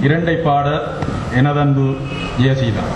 இரண்டை பாட எனதன்பு ஜெயசீலா.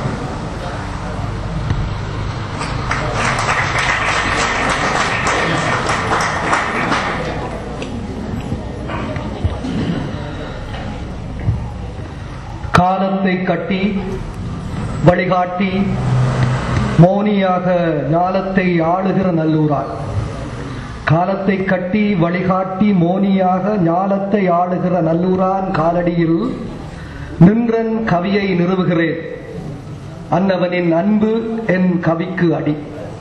காலத்தை கட்டி வழிகாட்டி மௌனியாக ஞாலத்தை ஆளுகிற நல்லூராய். காலத்தை கட்டி வழிகாட்டி மோனியாக ஞாலத்தை ஆளுகிற நல்லூரான் காலடியில் நின்றன் கவியை நிறுவுகிறேன். அன்னவனின் அன்பு என் கவிக்கு அடி.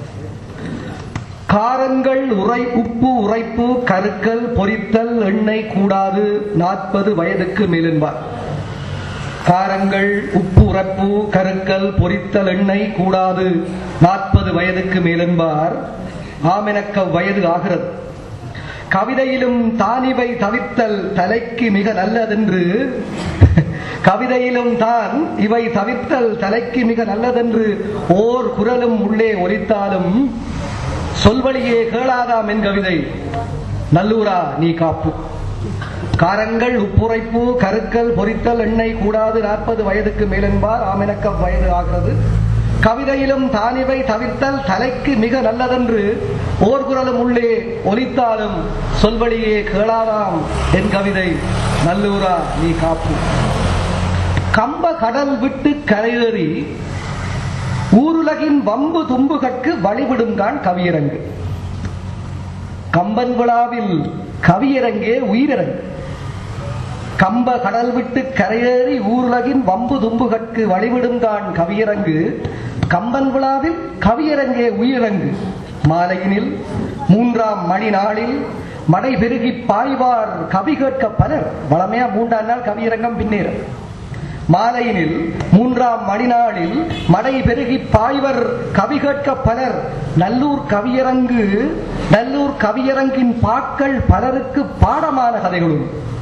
காரங்கள் உப்பு உரைப்பு கருக்கல் பொரித்தல் எண்ணெய் கூடாது 40 வயதுக்கு மேலென்பார். காரங்கள் உப்பு உரைப்பு கருக்கல் பொரித்தல் எண்ணெய் கூடாது 40 வயதுக்கு மேலென்பார். ஆமெனக்க வயது ஆகிறது. கவிதையிலும் தானிவை தவிர்த்தல் தலைக்கு மிக நல்லதென்று, கவிதையிலும் தான் இவை தவிர்த்தல் தலைக்கு மிக நல்லதென்று ஓர் குரலும் உள்ளே ஒலித்தாலும் சொல்வழியே கேளாதாம் என் கவிதை. நல்லூரா நீ காப்பு. காரங்கள் உப்புரைப்பு கருக்கல் பொரித்தல் எண்ணெய் கூடாது 40 வயதுக்கு மேலென்பார். ஆமெனக்க வயது ஆகிறது. கவிதையிலும் தானிவை தவிர்த்தல் தலைக்கு மிக நல்லதென்று ஓர் குரலும் உள்ளே ஒலித்தாலும் சொல்வழியே கேளாதாம் என் கவிதை. நல்லூரா நீ காப்பு. கம்ப கடல் விட்டு கரையேறி ஊருலகின் வம்பு தும்புகற்கு வழிவிடுங்கான் கவியரங்கு. கம்பன் விழாவில் கவியரங்கே உயிரரங்கு. கம்ப கடல் விட்டு கரையேறி ஊருலகின் வம்பு தும்புகற்கு வழிவிடுங்கான் கவியரங்கு. கம்பன் விழாவில் கவியரங்கே உயிரங்கு. மாலையினில் 3ஆம் மணி நாளில் மடை பெருகி பாய்வார் கவி கேட்க பலர். வளமையா 3ஆம் நாள் கவியரங்கம் பின்னேற. மாலையினில் 3ஆம் மணி நாளில் மடை பெருகி பாய்வர் கவி கேட்க பலர். நல்லூர் கவியரங்கு, நல்லூர் கவியரங்கின் பாக்கள் பலருக்கு பாடமான கதைகளும்.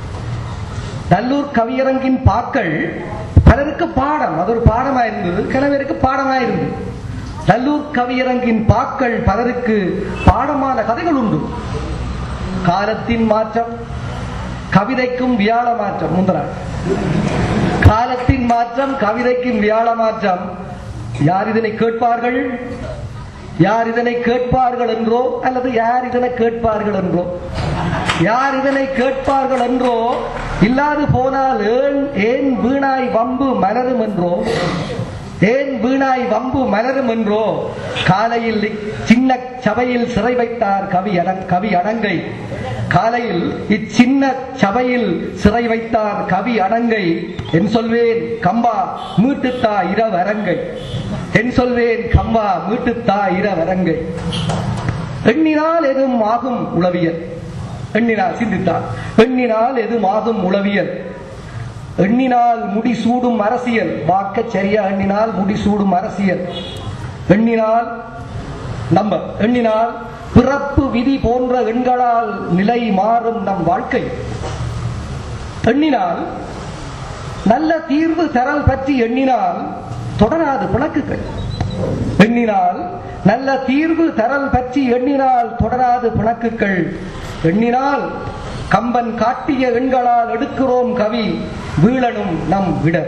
நல்லூர் கவியரங்கின் பாக்கள் பலருக்கு பாடம், அது ஒரு பாடமா இருந்தது, கிழவருக்கு பாடமா இருந்தது. நல்லூர் கவியரங்கின் பாக்கள் பலருக்கு பாடமான கதைகள் உண்டு. காலத்தின் மாற்றம் கவிதைக்கும் வியாழ மாற்றம். முந்தராள் காலத்தின் மாற்றம் கவிதைக்கும் வியாழ மாற்றம். யார் இதனை கேட்பார்கள்? யார் இதனை கேட்பார்கள் என்றோ, அல்லது யார் இதனை கேட்பார்கள் என்றோ, யார் இதனை கேட்பார்கள் என்றோ, இல்லாது போனால் ஏன் வீணாய் வம்பு மலரும் என்றோ, ஏன் வீணாய் வம்பு மலரும் என்றோ. காலையில் சின்ன சபையில் சிறை வைத்தார் கவி அடங்கை. காலையில் இச்சின்ன சபையில் சிறை வைத்தார் கவி அடங்கை. என் சொல்வேன் கம்பா மீட்டுத்தா இரவரங்கை. என் சொல்வேன் கம்பா மீட்டுத்தா இரவரங்கை. எண்ணினால் எதுவும் ஆகும் உளவியல். எண்ணினால் சிந்தித்தார். எண்ணினால் எதுவும் ஆகும் உளவியல். எண்ணினால் முடிசூடும் அரசியல். வாக்க சரியா எண்ணினால் முடிசூடும் அரசியல். எண்ணினால் எண்ணினால் பிறப்பு விதி போன்ற எண்களால் நிலை மாறும் நம் வாழ்க்கை. எண்ணினால் நல்ல தீர்வு தரல் பற்றி எண்ணினால் தொடராது பிணக்குகள். எண்ணினால் நல்ல தீர்வு தரல் பற்றி எண்ணினால் தொடராது பிணக்குகள். எண்ணினால் கம்பன் காட்டிய எண்களால் எடுக்கிறோம் கவி வீழனும் நம் விட.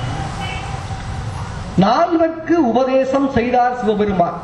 நால்வர்க்கு உபதேசம் செய்தார் சிவபெருமான்.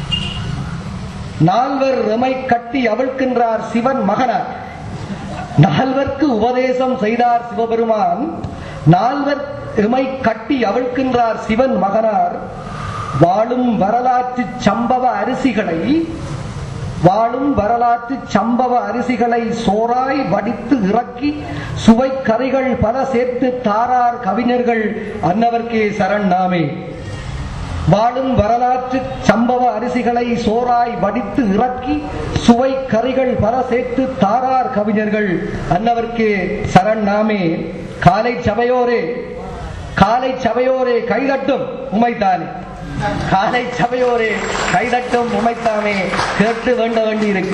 நால்வர் எமை கட்டி அவிழ்க்கின்றார் சிவன் மகனார். நால்வர்க்கு உபதேசம் செய்தார் சிவபெருமான். நால்வர் எமை கட்டி அவிழ்க்கின்றார் சிவன் மகனார். வாழும் வரலாற்று சம்பவ அரிசிகளை, வாழும் வரலாற்று சம்பவ அரிசிகளை சோறாய் வடித்து இறக்கி சுவை கறிகள் பல சேர்த்து தாரார் கவிஞர்கள் அன்னவர்க்கே சரண் நாமே. வாழும் வரலாற்று சம்பவ அரிசிகளை சோறாய் வடித்து இறக்கி சுவை கறிகள் பல சேர்த்து தாரார் கவிஞர்கள் அன்னவர்க்கே சரண் நாமே. காலை சபையோரே, காலை சபையோரே கைதட்டும் உமைத்தானே. காலை சபையோரே கைதட்டும் உமைத்தாமே. கேட்டு வேண்ட வேண்டி இருக்கு.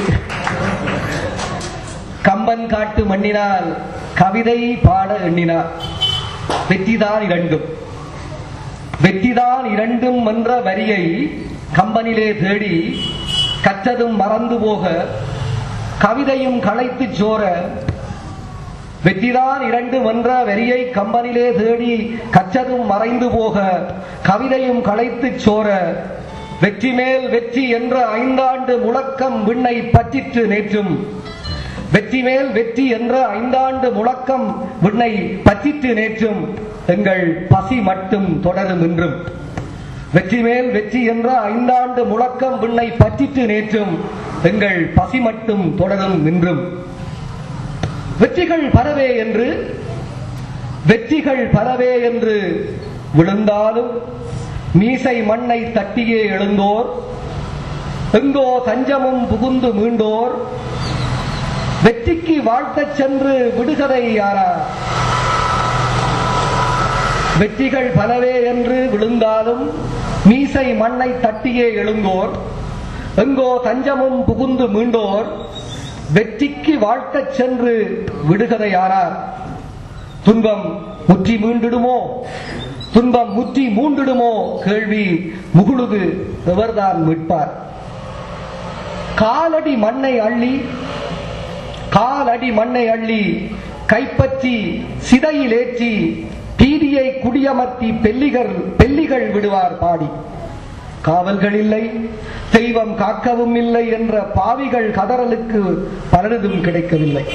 கம்பன் காட்டு மண்ணினால் கவிதை பாட எண்ணினார். வெற்றிதான் இரண்டும், வெற்றிதான் இரண்டும் என்ற வரியை கம்பனிலே தேடி கற்றதும் மறந்து போக, கவிதையும் களைத்து சோர, வெற்றிதான் இரண்டு என்ற வரியை கம்பனிலே தேடி கச்சதும் மறைந்து போக கவிதையும் களைத்து சோர வெற்றி மேல் வெற்றி என்ற 5 ஆண்டு முழக்கம் விண்ணை பற்றிற்று நேற்றும். வெற்றி மேல் வெற்றி என்ற 5 ஆண்டு முழக்கம் விண்ணை பற்றிற்று நேற்றும். எங்கள் பசி மட்டும் தொடரும் இன்றும். வெற்றி மேல் வெற்றி என்ற 5 ஆண்டு முழக்கம் விண்ணை பற்றிற்று நேற்றும். எங்கள் பசி மட்டும் தொடரும் இன்றும். வெற்றிகள் பலவே என்று விழுந்தாலும் மீசை மண்ணை தட்டியே எழுந்தோர், எங்கோ தஞ்சமும் புகுந்து மீண்டோர், வெற்றிக்கு வாழ்த்தச் சென்று விடுகதை யாரார்? வெற்றிகள் பலவே என்று விழுந்தாலும் மீசை மண்ணை தட்டியே எழுந்தோர், எங்கோ தஞ்சமும் புகுந்து மீண்டோர், வெற்றிக்கு வாழ்த்தச் சென்று விடுகதை யாரார்? துன்பம் முற்றி மீண்டிடுமோ, துன்பம் முற்றி மூண்டிடுமோ கேள்வி முகுழுது எவர்தான் மீட்பார்? காலடி மண்ணை அள்ளி கைப்பற்றி சிதையில் ஏற்றி பீதியை குடியமர்த்தி பெல்லிகள் விடுவார் பாடி. காவல்கள் இல்லை, தெய்வம் காக்கவும் இல்லை என்ற பாவிகள் கதறலுக்கு பலனதும் கிடைக்கவில்லை.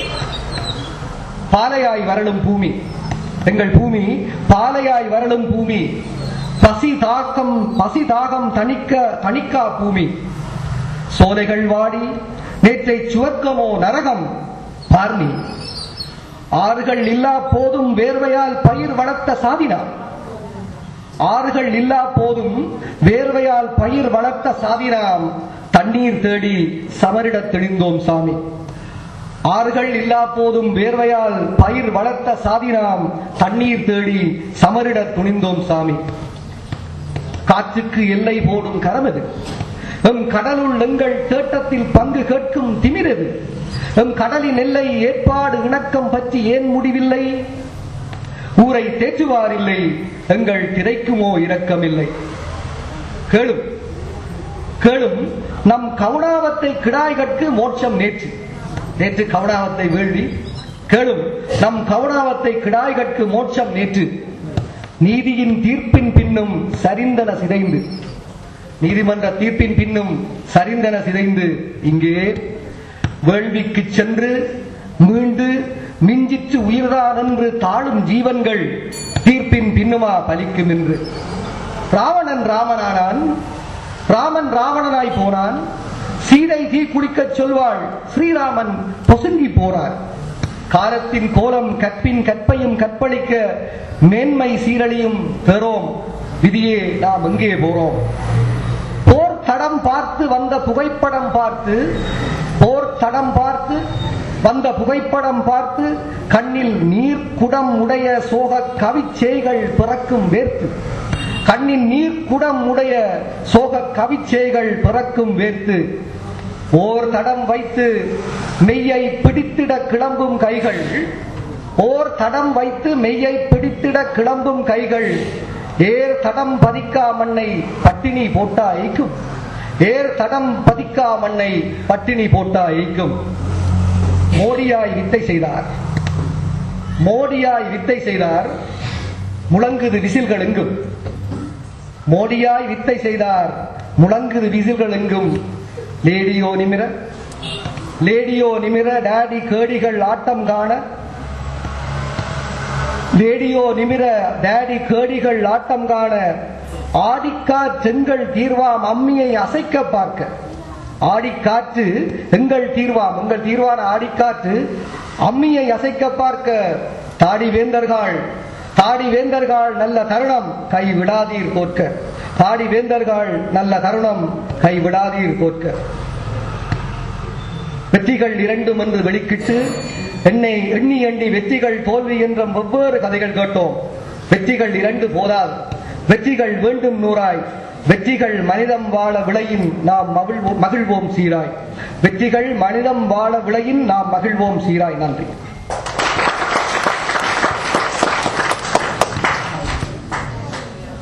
பாலையாய் வரலும் பூமி, எங்கள் பூமி பாலையாய் வரலும் பூமி, பசி தாகம் தணிக்கா பூமி. சோலைகள் வாடி நேற்றை சுவர்க்கமோ நரகம் பார்மி. ஆறுகள் இல்லா போதும் வேர்வையால் பயிர் வளர்த்த சாதினா, ஆறுகள் இல்லா போதும் வேர்வையால் பயிர் வளர்த்த சாதினாம். தண்ணீர் தேடி சமரிடத் தெளிந்தோம் சாமி. ஆறுகள் இல்லா போதும் வேர்வையால் பயிர் வளர்த்த சாதினாம். தண்ணீர் தேடி சமரிடத் துணிந்தோம் சாமி. காற்றுக்கு எல்லை போடும் கரமது, எம் கடலுள் எங்கள் தேட்டத்தில் பங்கு கேட்கும் திமிரது. எம் கடலின் எல்லை ஏற்பாடு இணக்கம் பற்றி ஏன் முடிவில்லை? ஊரை தேற்றுவாரில்லை, எங்கள் திரைக்குமோ இரக்கமில்லை. கேளும் கேளும் நம் கவுனாவத்தை கிடாய்கட்கு மோட்சம் நேற்று கவுனாவத்தை வேள்வி. கேளும் நம் கவுனாவத்தை கிடாய்கட்கு மோட்சம் நேற்று. நீதியின் தீர்ப்பின் பின்னும் சரிந்தன சிதைந்து, நீதிமன்ற தீர்ப்பின் பின்னும் சரிந்தன சிதைந்து, இங்கே வேள்விக்கு சென்று மீண்டு மிஞ்சிற்று உயிர்தான் என்று தாழும் ஜீவன்கள் தீர்ப்பின் பின்னுமா பலிக்கும் என்று. ராவணன் ராமனானான், ராமன் ராவணனாய் போனான். சீதை தீ குளிக்கச் சொல்வாள், ஸ்ரீராமன் பொசுங்கி போனார். காலத்தின் கோலம் கற்பின் கற்பையும் கற்பழிக்க மேன்மை சீரழியும் பெறோம். விதியே நாம் எங்கே போறோம்? போர் தடம் பார்த்து வந்த புகைப்படம் பார்த்து, போர் தடம் பார்த்து வந்த புகைப்படம் பார்த்து கண்ணில் நீர் குடம் உடைய சோக கவிச்சேய்கள் பிறக்கும் வேர்த்து. கண்ணின் நீர் குடம் உடைய சோக கவிச்சேய்கள் பிறக்கும் வேர்த்து. ஓர் தடம் வைத்து மெய்யை பிடித்திட கிளம்பும் கைகள், ஓர் தடம் வைத்து மெய்யை பிடித்திட கிளம்பும் கைகள். ஏர் தடம் பதிக்கா மண்ணை பட்டினி போட்டா ஐக்கும், ஏர் தடம் பதிக்கா மண்ணை பட்டினி போட்டா ஐக்கும். மோடியாய் வித்தை செய்தார், மோடியாய் வித்தை செய்தார், முழங்குது விசில்கள் எங்கும். மோடியாய் வித்தை செய்தார், முழங்குது விசில்கள் எங்கும். லேடியோ நிமிர, லேடியோ நிமிர டாடி கேடிகள் ஆட்டம் காண, லேடியோ நிமிர டாடி கேடிகள் ஆட்டம் காண. ஆடிக்காற்று எங்கள் தீர்வாம் அம்மியை அசைக்க பார்க்க. ஆடிக்காற்று எங்கள் தீர்வாம், எங்கள் தீர்வான ஆடிக்காற்று அம்மியை அசைக்க பார்க்க. தாடி வேந்தர்கள், தாடி வேந்தர்கள் நல்ல தருணம் கை விடாதீர் தோற்க. தாடி வேந்தர்கள் நல்ல தருணம் கை விடாதீர் தோற்க. வெற்றிகள் இரண்டும் என்று வெளிக்கிட்டு என்னை எண்ணி எண்ணி வெற்றிகள் தோல்வி என்ற வெவ்வேறு கதைகள் கேட்டோம். வெற்றிகள் இரண்டு போதால், வெற்றிகள் வேண்டும் நூறாய். வெற்றிகள் மனிதம் வாழ விளையின் நாம் மகிழ்வோம் சீராய். வெற்றிகள் மனிதம் வாழ விளையின் நாம் மகிழ்வோம் சீராய். நன்றி.